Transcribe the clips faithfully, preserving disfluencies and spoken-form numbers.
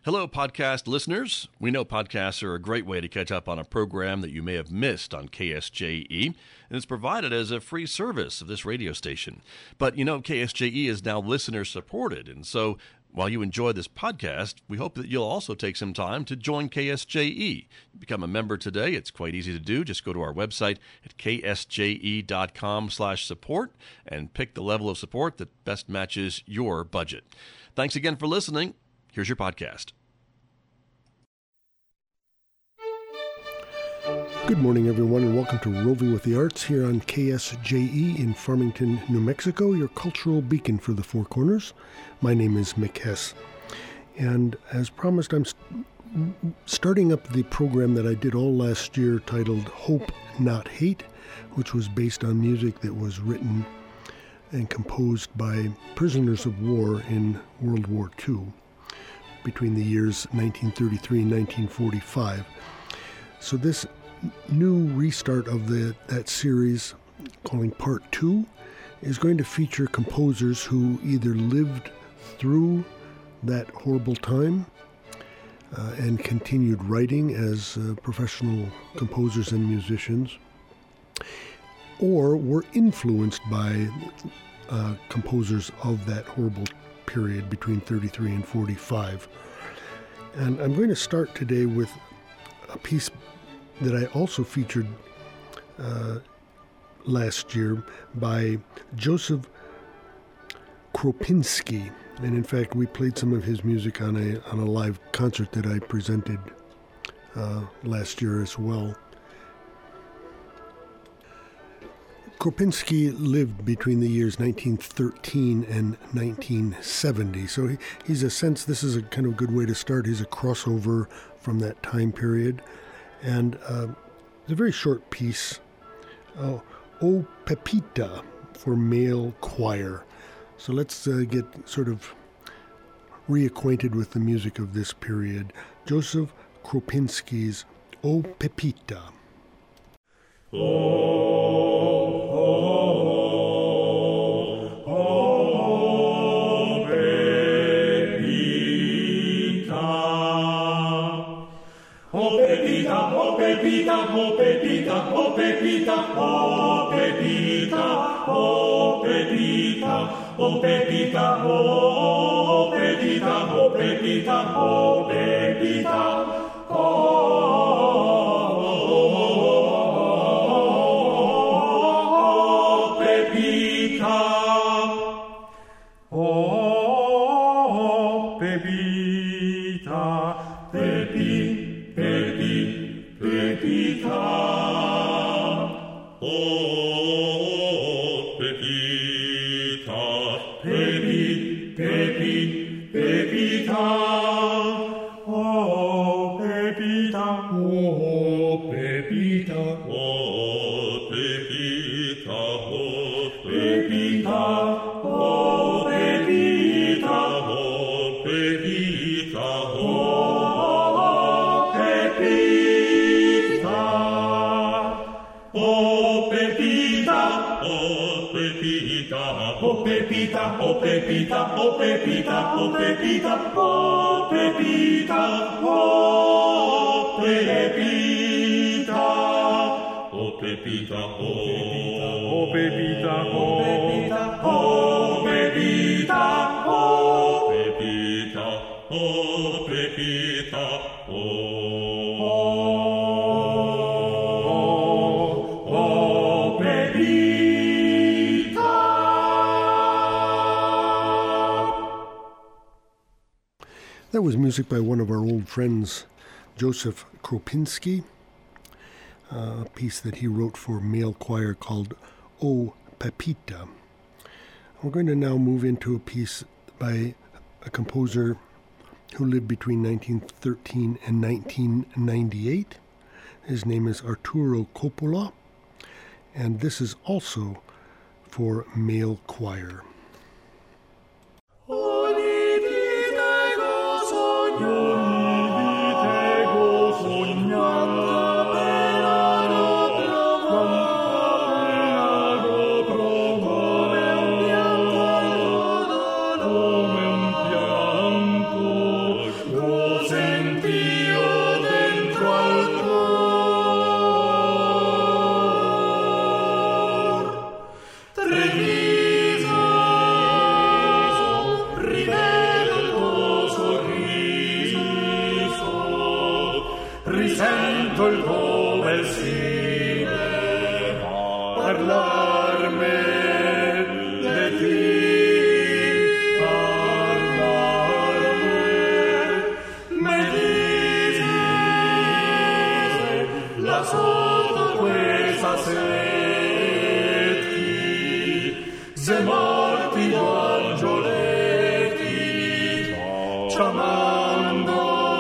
Hello, podcast listeners. We know podcasts are a great way to catch up on a program that you may have missed on K S J E, and it's provided as a free service of this radio station. But you know, K S J E is now listener-supported, and so while you enjoy this podcast, we hope that you'll also take some time to join K S J E. Become a member today. It's quite easy to do. Just go to our website at k s j e dot com slash support and pick the level of support that best matches your budget. Thanks again for listening. Here's your podcast. Good morning, everyone, and welcome to Roving with the Arts here on K S J E in Farmington, New Mexico, your cultural beacon for the Four Corners. My name is Mick Hess, and as promised, I'm st- starting up the program that I did all last year titled Hope Not Hate, which was based on music that was written and composed by prisoners of war in World War Two between the years nineteen thirty-three and nineteen forty-five. So this new restart of the that series, calling Part Two, is going to feature composers who either lived through that horrible time uh, and continued writing as uh, professional composers and musicians, or were influenced by uh, composers of that horrible period between thirty-three and forty-five. And I'm going to start today with a piece that I also featured uh, last year by Joseph Kropinski. And in fact, we played some of his music on a on a live concert that I presented uh, last year as well. Kropinski lived between the years nineteen thirteen and nineteen seventy. So he, he's a sense, this is a kind of good way to start. He's a crossover from that time period. And uh, it's a very short piece, uh, O Pepita, for male choir. So let's uh, get sort of reacquainted with the music of this period. Joseph Kropinski's O Pepita. Oh. Pepita, oh Pepita, oh Pepita, oh Pepita, oh Pepita, oh Pepita, oh Pepita, oh Pepita, oh Pepita, oh Pepita, oh Pepita, Pepi, Pepi. Pepita, oh Pepita, Pepi, Pepi, Pepita, oh Pepita, oh Pepita, oh Pepita, oh Pepita, oh Pepita, oh Pepita, oh Pepita. Oh Pepita, oh Pepita, oh Pepita, oh Pepita, oh Pepita, oh Pepita, oh Pepita, oh Pepita, oh Pepita, oh Pepita, oh Pepita, oh Pepita, oh Pepita, oh Pepita, oh. That was music by one of our old friends, Joseph Kropinski, uh, a piece that he wrote for male choir called O Pepita. We're going to now move into a piece by a composer who lived between nineteen thirteen and nineteen ninety-eight. His name is Arturo Coppola, and this is also for male choir. Oh sento il come si parlarmi di ti, parlarmi, mi dice la sotto questa seti, se morti angioletti, chiamando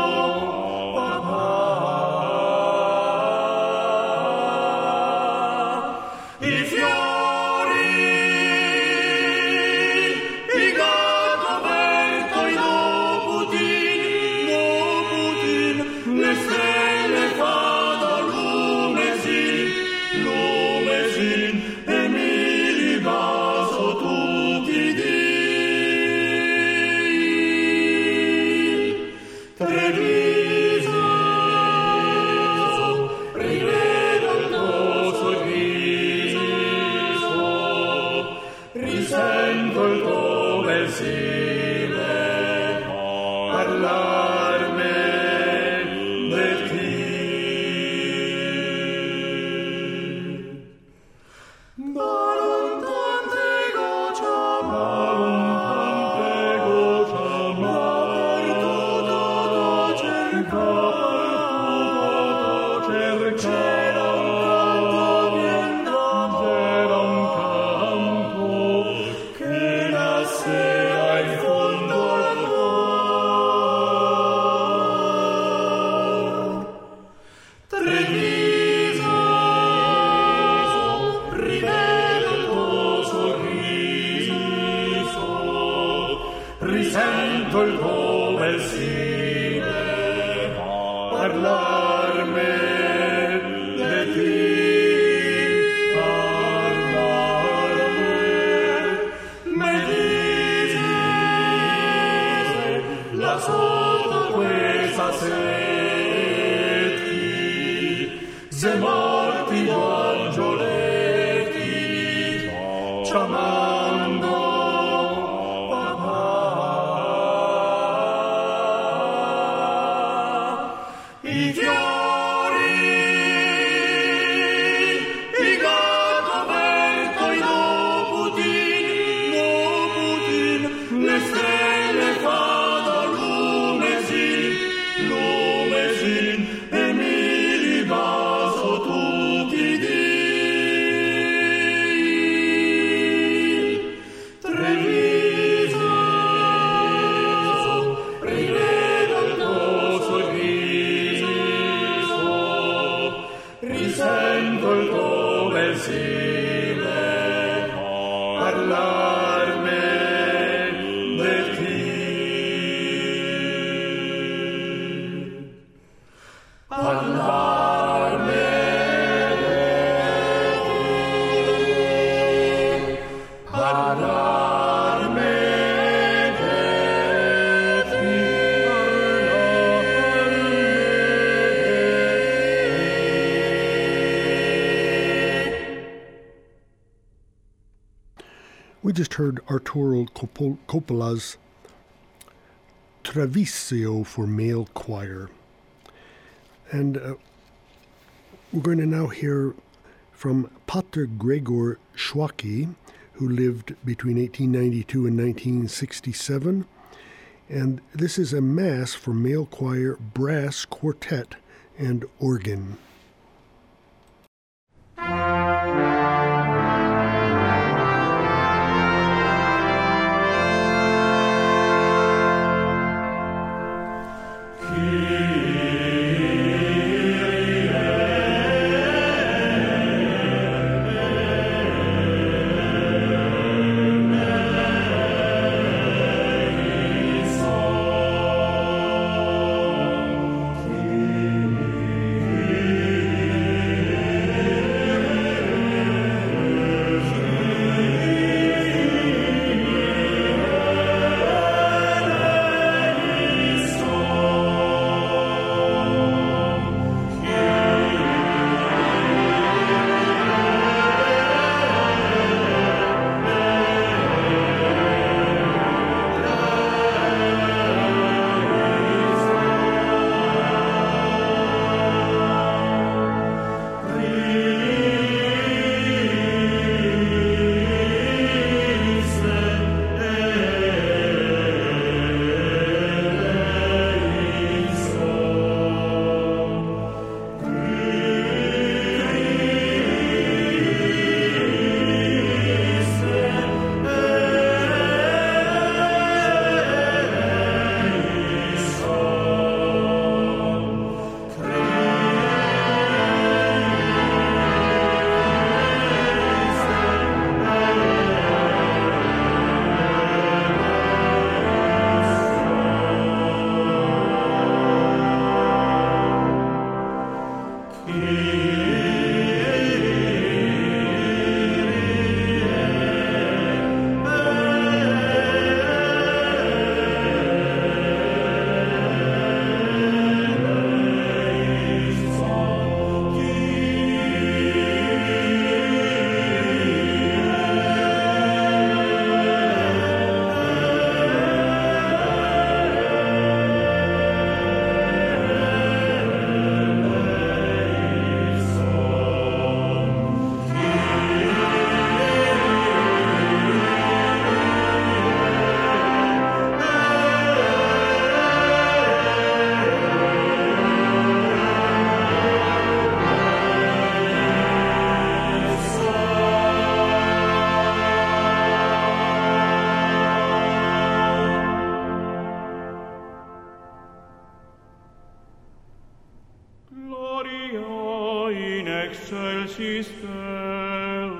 risento il come si parlarmi di ti, parlarmi, mi dice la sotto questa seti, se morti angioletti, chiamando i fiori, i gatto vento, i doputin, doputin, le stelle fado lumesin, lumesin, e mi ribaso tutti i dì. Treviso, rivedo il tuo sorriso, risento il come si parlarmi di ti, parlarmi di ti, parlarmi We just heard Arturo Coppo- Coppola's Travisio for male choir. And uh, we're going to now hear from Pater Gregor Schwacki, who lived between eighteen ninety-two and nineteen sixty-seven. And this is a mass for male choir, brass, quartet, and organ. Kyrie excelsis Deo.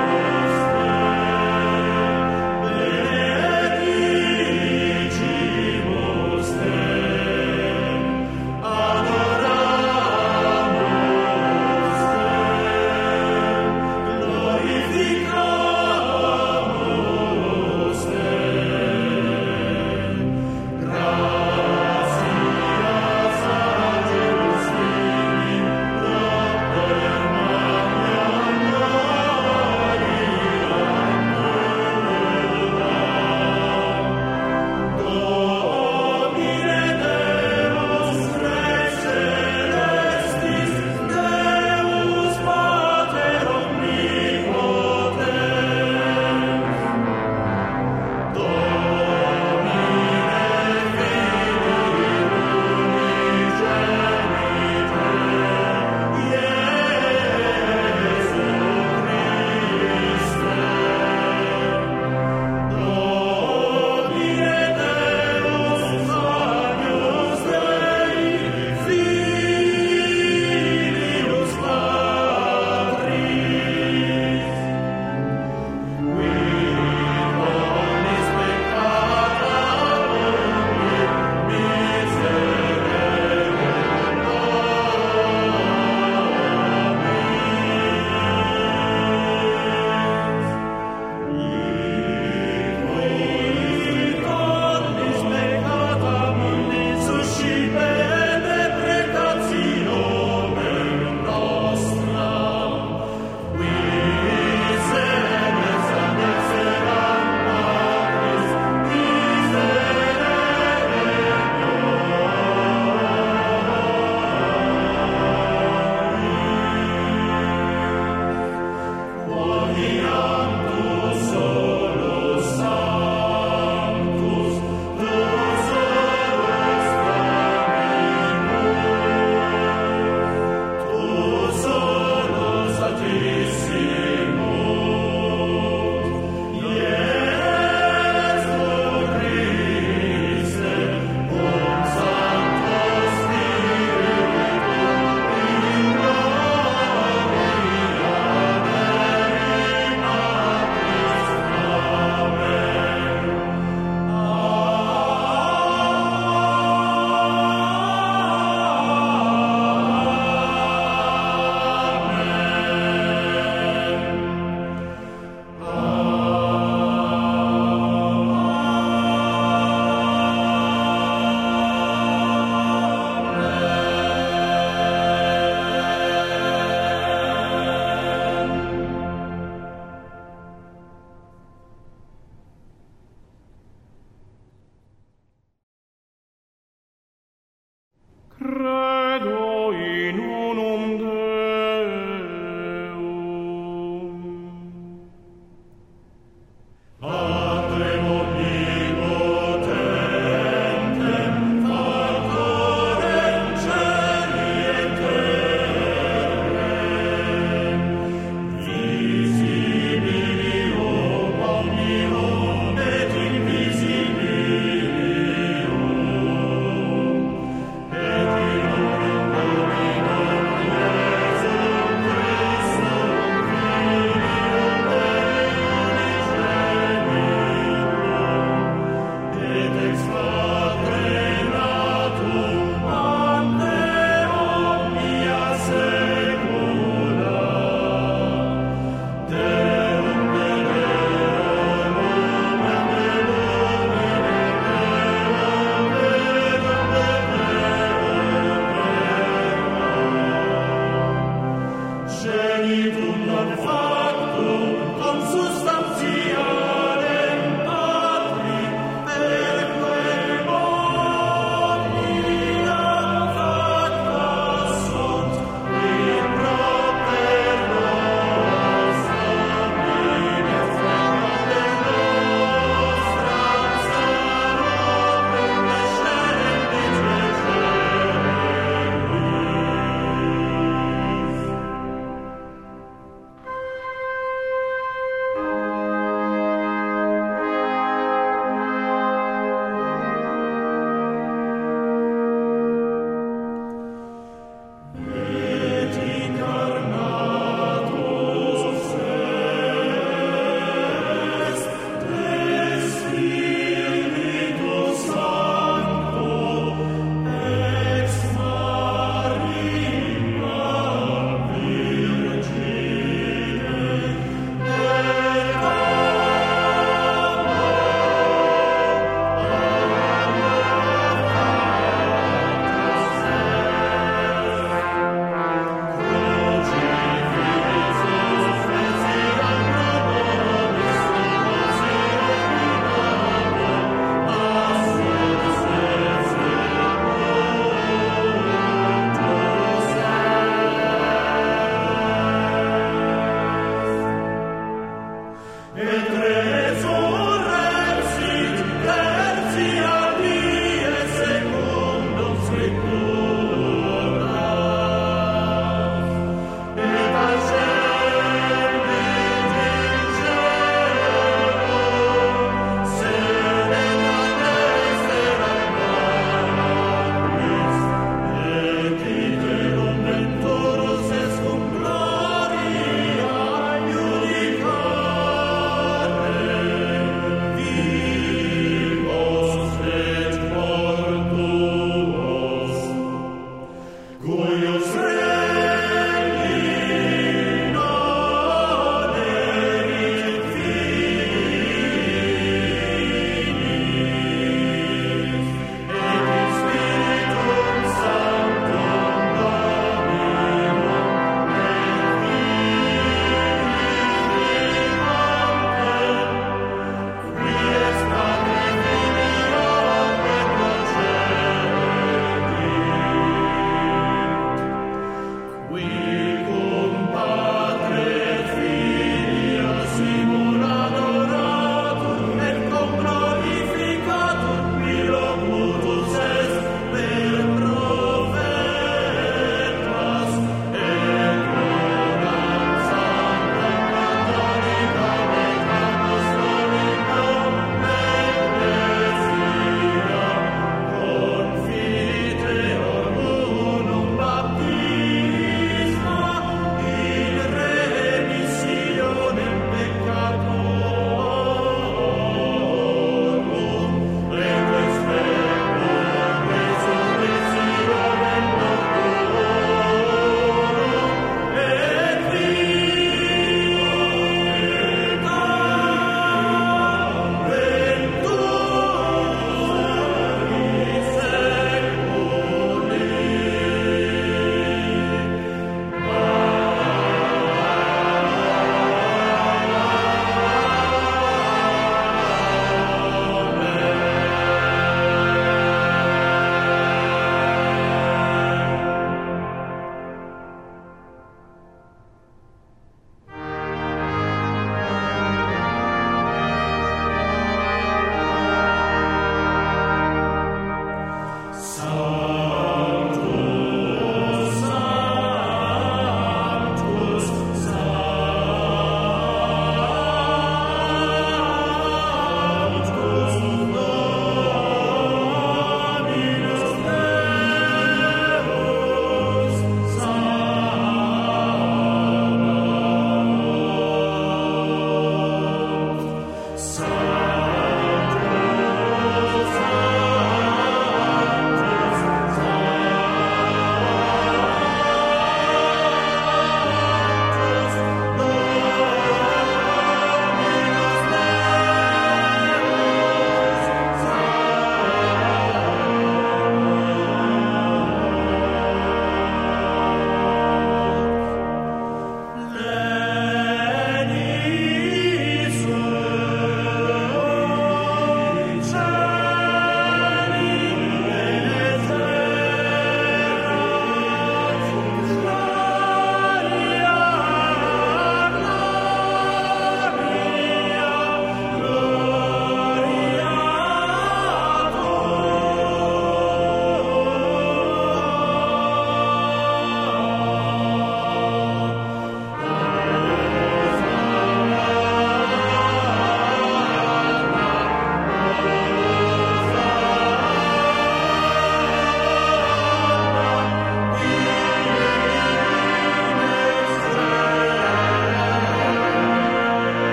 Amen.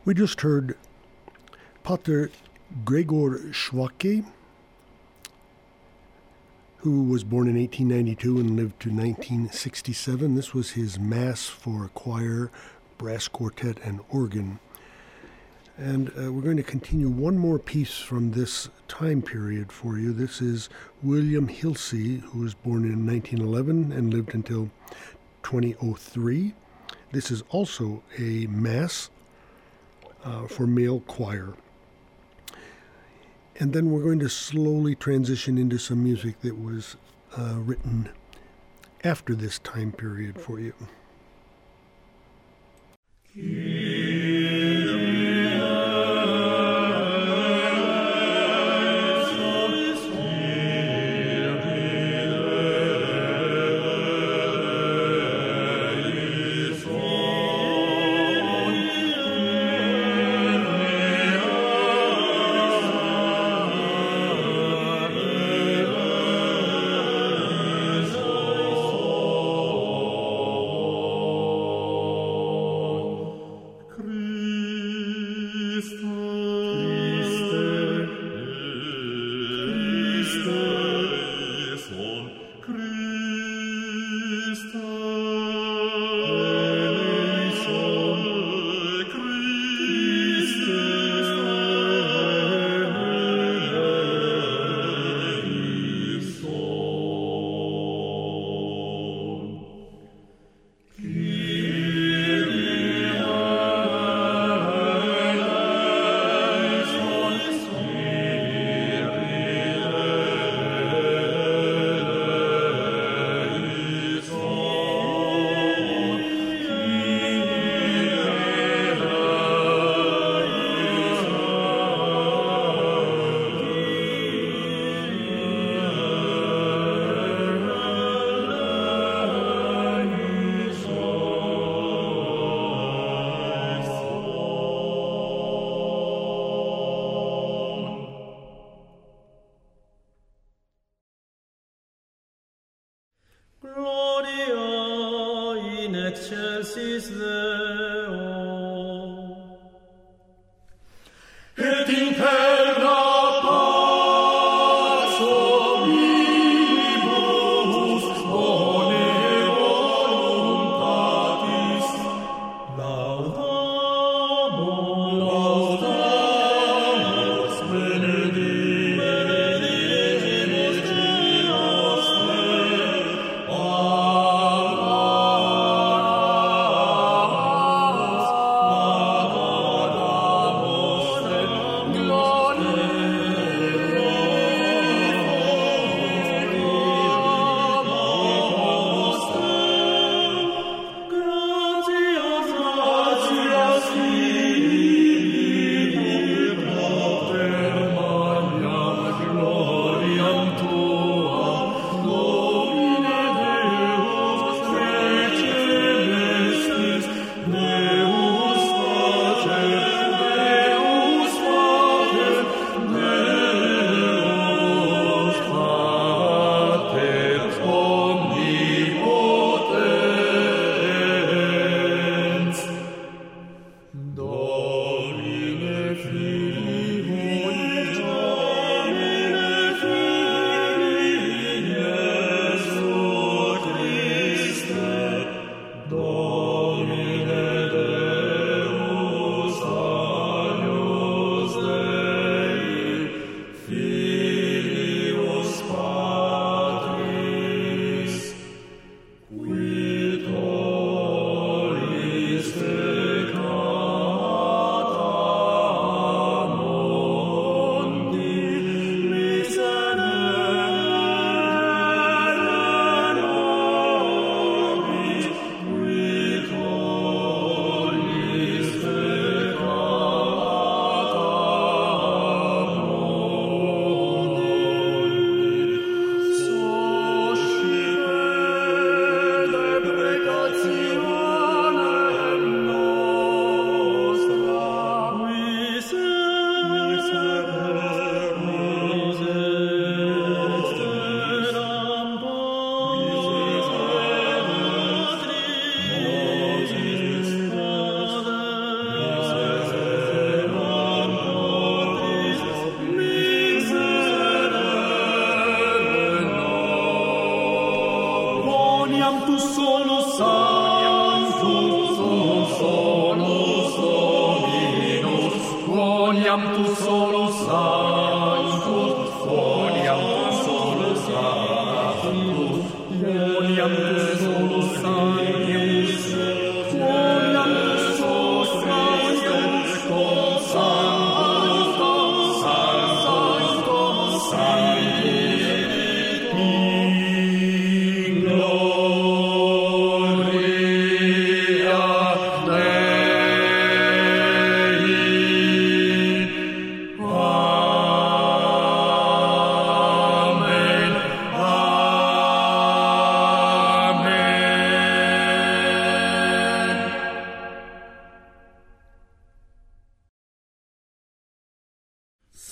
We just heard Pater Gregor Schwacke, who was born in eighteen ninety-two and lived to nineteen sixty-seven. This was his Mass for choir, brass quartet, and organ. And uh, we're going to continue one more piece from this time period for you. This is William Hilsey, who was born in nineteen eleven and lived until twenty oh three. This is also a Mass uh, for male choir. And then we're going to slowly transition into some music that was uh, written after this time period for you. excelsis Deo. Et in terra pacem libus bone voluntatis laudamus, laudamus benedictimus Deus te. Amen.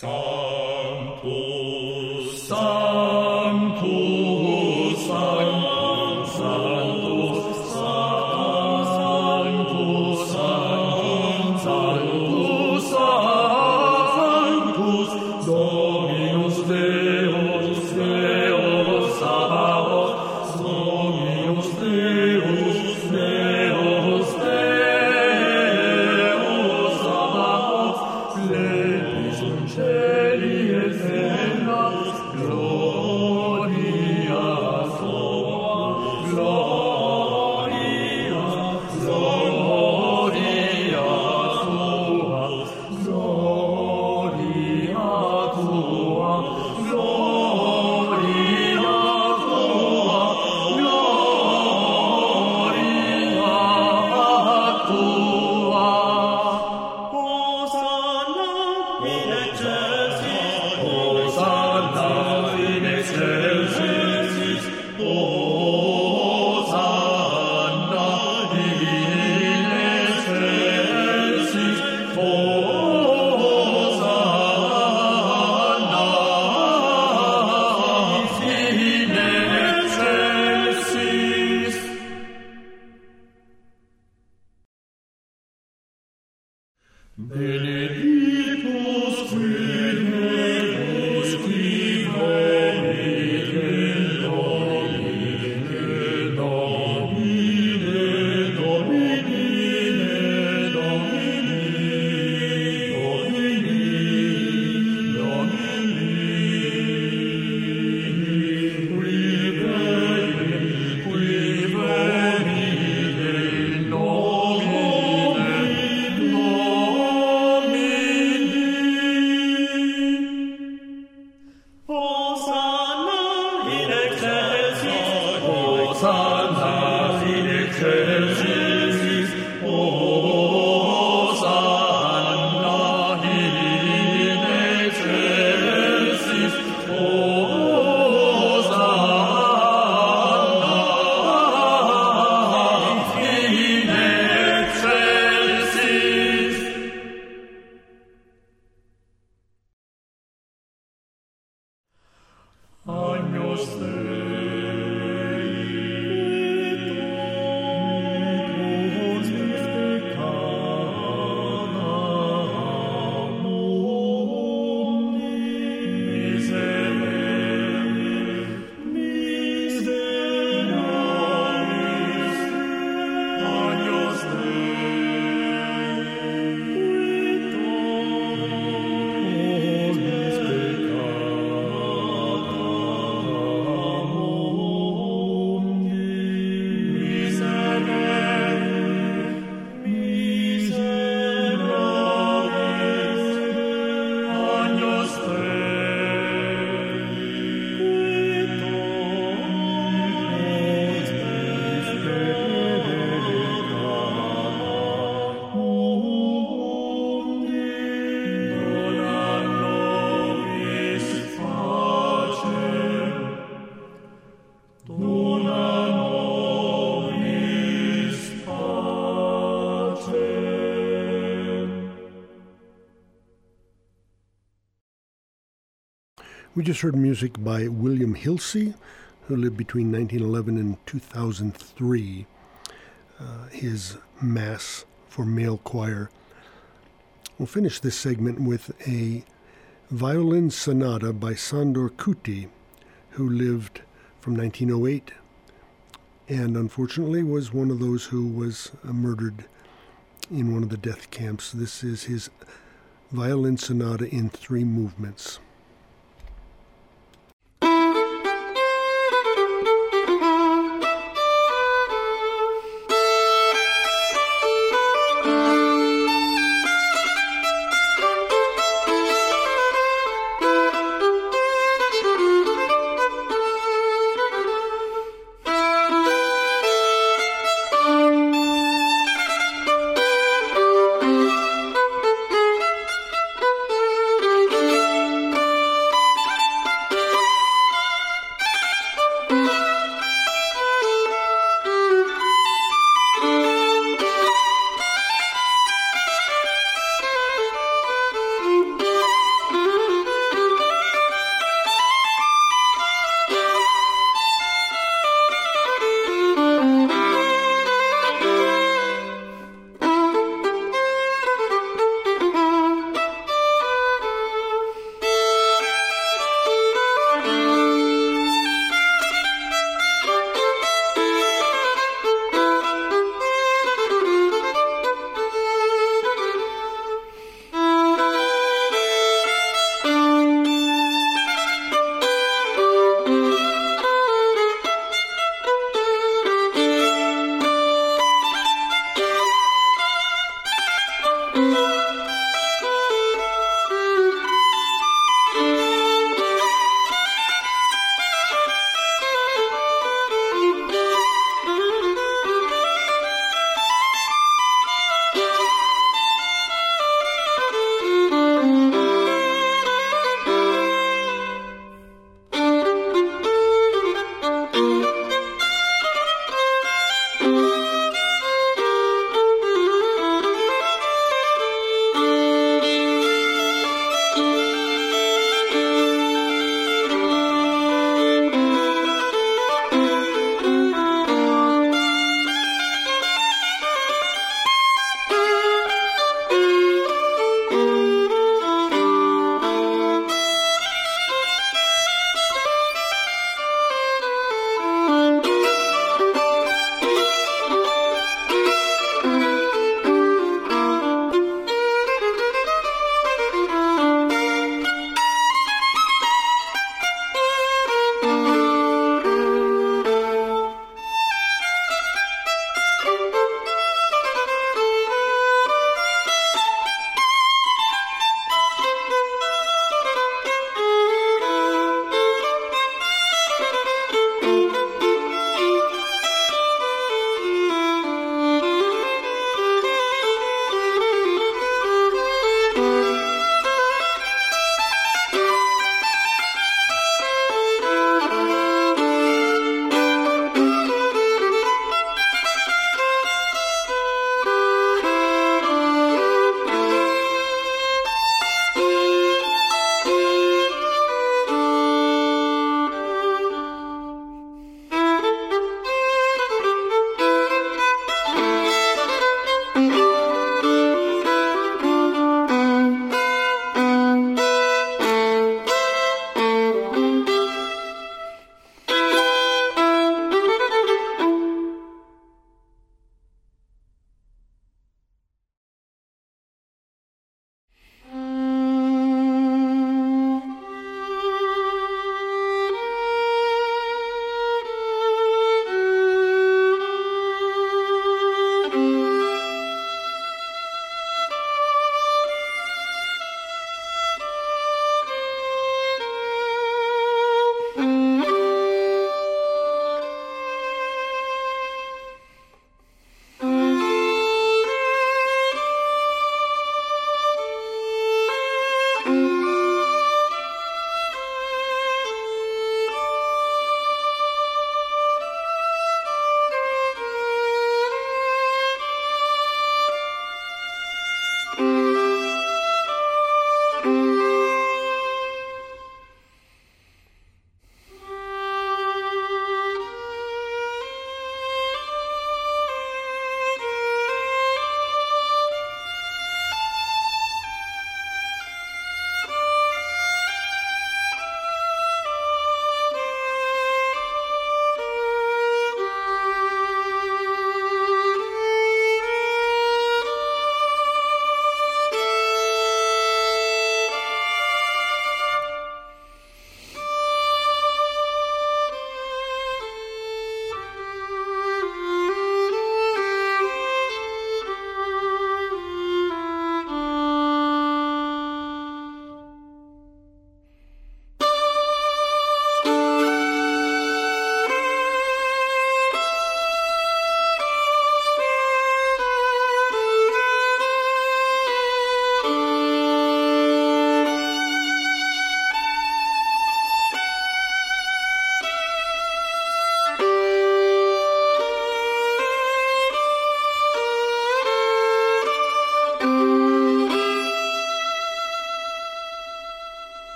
Sanctus, Sanctus, Sanctus, Sanctus, Sanctus, Sanctus, Sanctus, Dominus Deus, Deus Sabaoth, Dominus Deus, Deus, Deus Sabaoth, plebis in celi et terra, gloria tua, gloria, gloria tua, gloria tua, gloria tua, gloria tua. Hosanna in excelsis, Hosanna in excelsis, Hosanna in excelsis, Hosanna in excelsis. Benedictus qui venus, qui venit in nomine Domini, Domini, Domini, Domini, Domini, qui venit, qui venit in nomine Hosanna in excelsis, Hosanna in excelsis, Hosanna in excelsis, Hosanna in excelsis. Agnus Dei, Dominus peccata mundi, miserere, miseraris, Agnus Dei, Dominus peccata mundi, miserere, miseraris, Agnus Dei, Dominus peccata mundi, dona nobis pacem, dona nobis pacem. We just heard music by William Hilsey, who lived between nineteen eleven and two thousand three. Uh, his Mass for Male Choir. We'll finish this segment with a violin sonata by Sandor Kuti, who lived from nineteen oh eight and unfortunately was one of those who was uh, murdered in one of the death camps. This is his violin sonata in three movements. Thank you.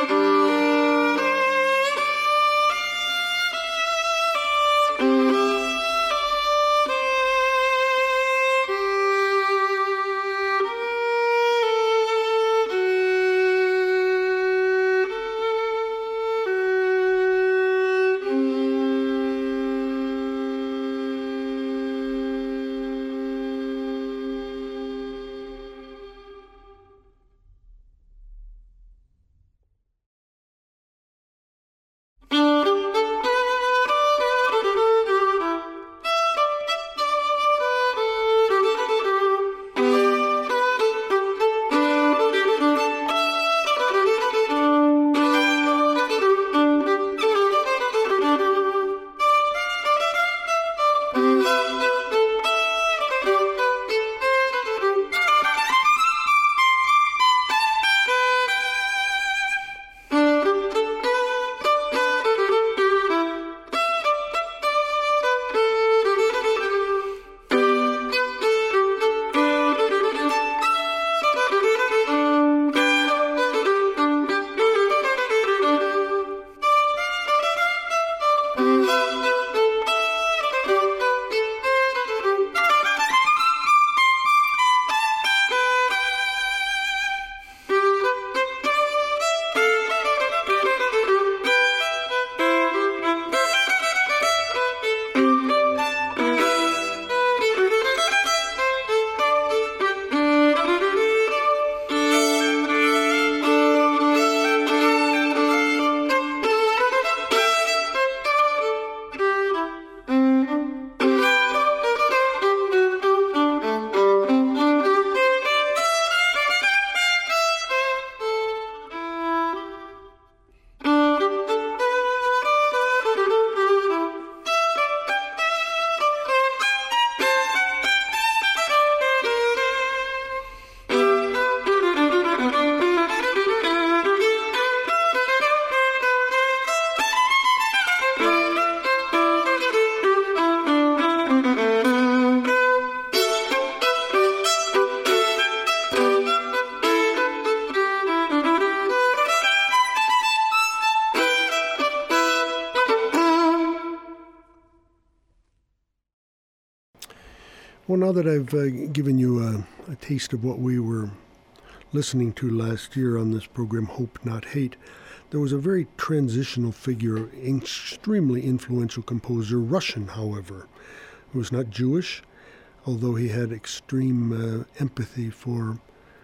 Well, now that I've uh, given you a, a taste of what we were listening to last year on this program, Hope Not Hate, there was a very transitional figure, extremely influential composer, Russian, however, who was not Jewish, although he had extreme uh, empathy for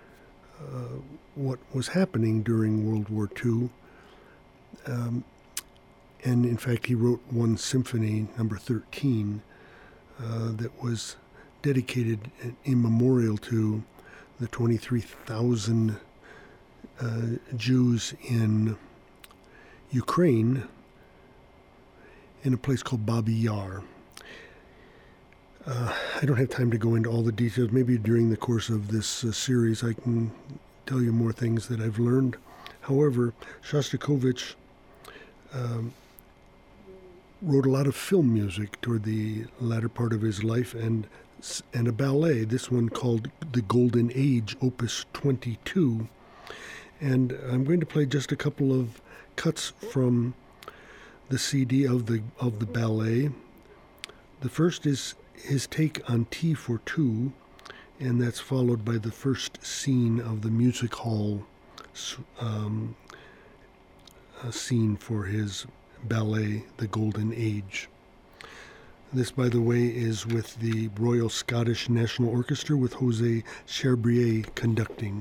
uh, what was happening during World War Two. Um, and in fact, he wrote one symphony, number thirteen, uh, that was dedicated in memorial to the twenty-three thousand uh, Jews in Ukraine in a place called Babi Yar. Uh, I don't have time to go into all the details. Maybe during the course of this uh, series I can tell you more things that I've learned. However, Shostakovich um, wrote a lot of film music toward the latter part of his life, and and a ballet, this one called The Golden Age, Opus twenty-two. And I'm going to play just a couple of cuts from the C D of the of the ballet. The first is his take on Tea for Two, and that's followed by the first scene of the music hall um, a scene for his ballet, The Golden Age. This, by the way, is with the Royal Scottish National Orchestra with Jose Cherbrier conducting.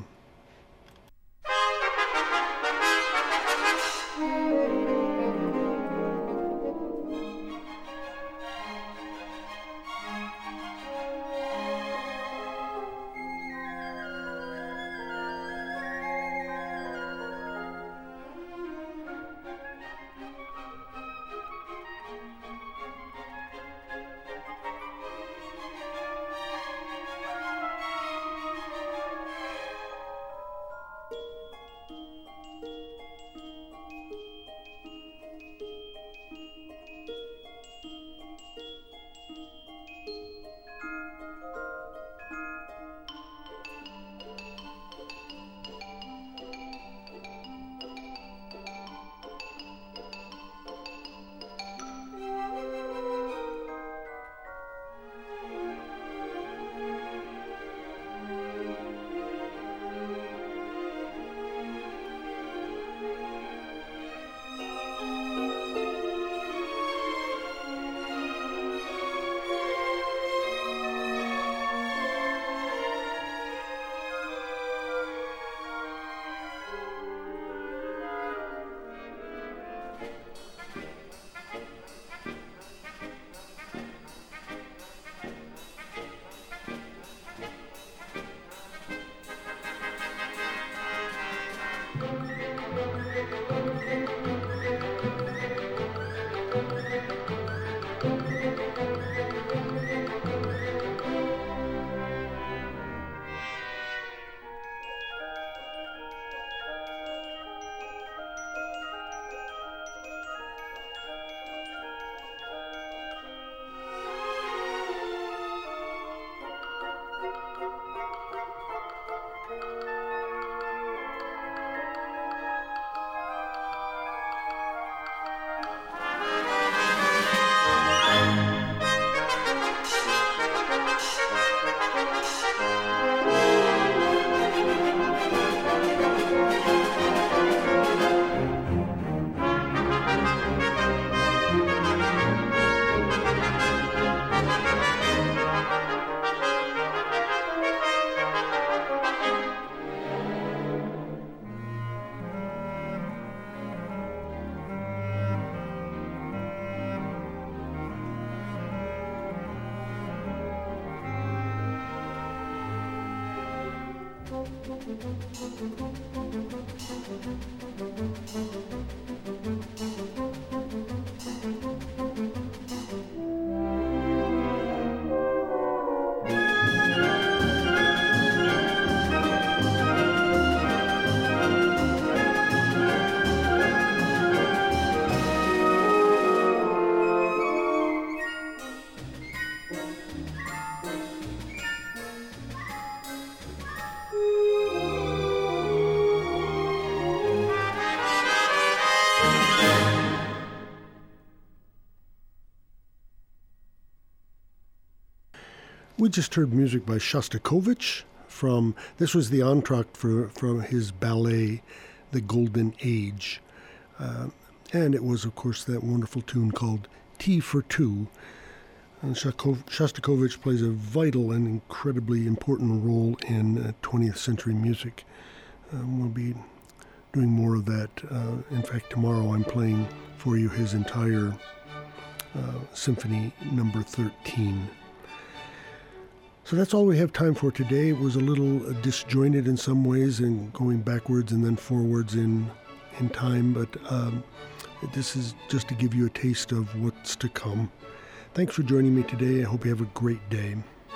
We just heard music by Shostakovich from, this was the entr'acte for, from his ballet, The Golden Age. Uh, and it was, of course, that wonderful tune called Tea for Two. And Shostakovich plays a vital and incredibly important role in uh, twentieth century music. Um, we'll be doing more of that. Uh, in fact, tomorrow I'm playing for you his entire uh, Symphony number thirteen. So that's all we have time for today. It was a little uh, disjointed in some ways and going backwards and then forwards in in time, but um, this is just to give you a taste of what's to come. Thanks for joining me today. I hope you have a great day.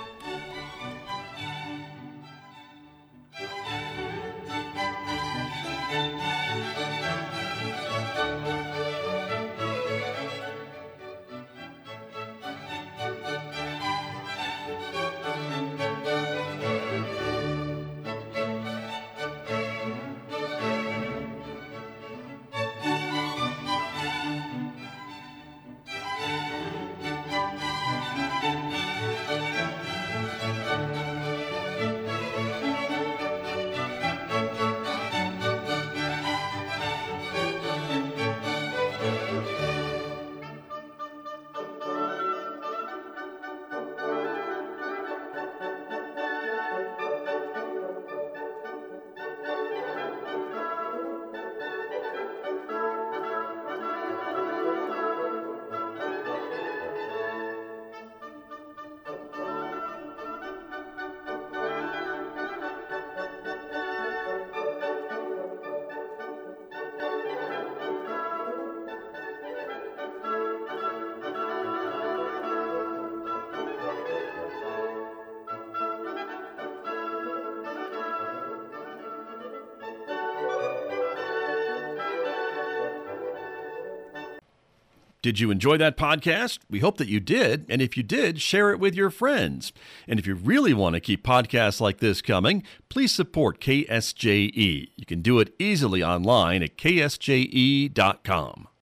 Did you enjoy that podcast? We hope that you did. And if you did, share it with your friends. And if you really want to keep podcasts like this coming, please support K S J E. You can do it easily online at K S J E dot com.